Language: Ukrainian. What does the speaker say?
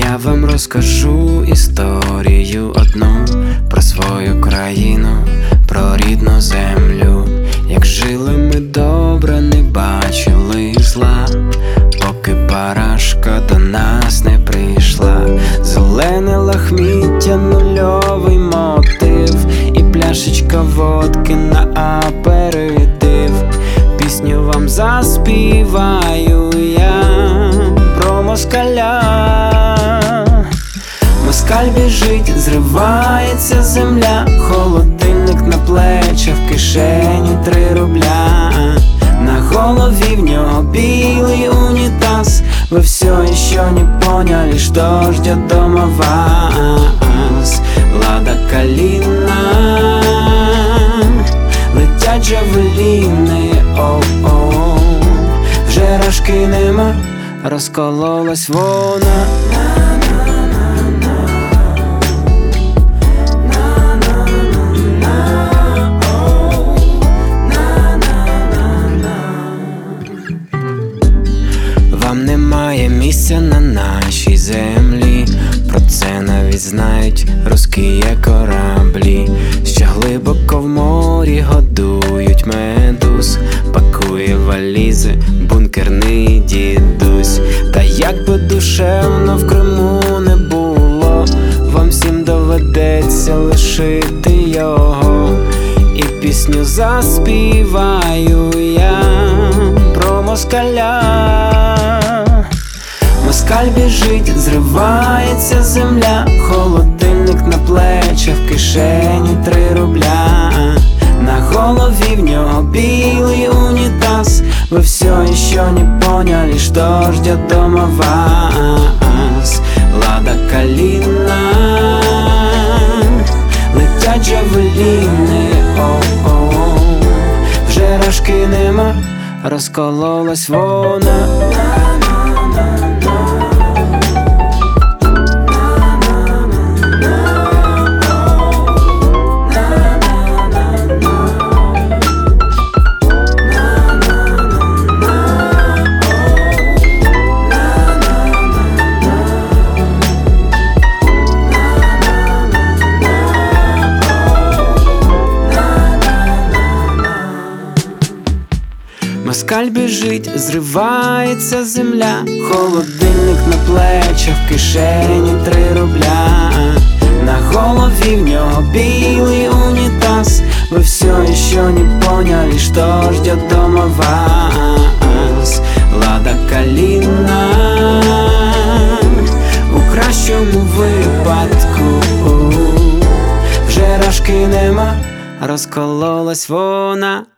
Я вам розкажу історію одну про свою країну, про рідну землю. Як жили ми добре, не бачили зла, поки парашка до нас не прийшла. Зелене лахміття, нульовий мотив і пляшечка водки на аперитив. Пісню вам заспіваю я про москаля. Москаль біжить, зривається земля, холодильник на плечах, в кишені 3 рубля. На голові в нього білий унітаз. Вы все еще не поняли, что ждет дома вас. Лада Калина, летять джавеліни, оу-оу. Вже рожки нема, розкололась вона. Вам немає місця на нашій землі, про це навіть знають русські кораблі, що глибоко в морі годують медуз. Пакує валізи бункерний дідусь. Та як би душевно в Криму не було, вам всім доведеться лишити його. І пісню заспіваю я про москаля. Москаль біжить, зривається земля, холодильник на плечах, в кишені 3 рубля. На голові в нього білий унітаз. Вы все еще не поняли, что ждет дома вас. Лада Калина, летять джавеліни, оу-оу. Вже рожки нема, розкололась вона. Москаль біжить, зривається земля, холодильник на плечах, в кишені 3 рубля. На голові в нього білий унітаз. Вы все еще не поняли, что ждет дома вас. Лада Калина, у кращому випадку. Вже рожки нема, розкололась вона.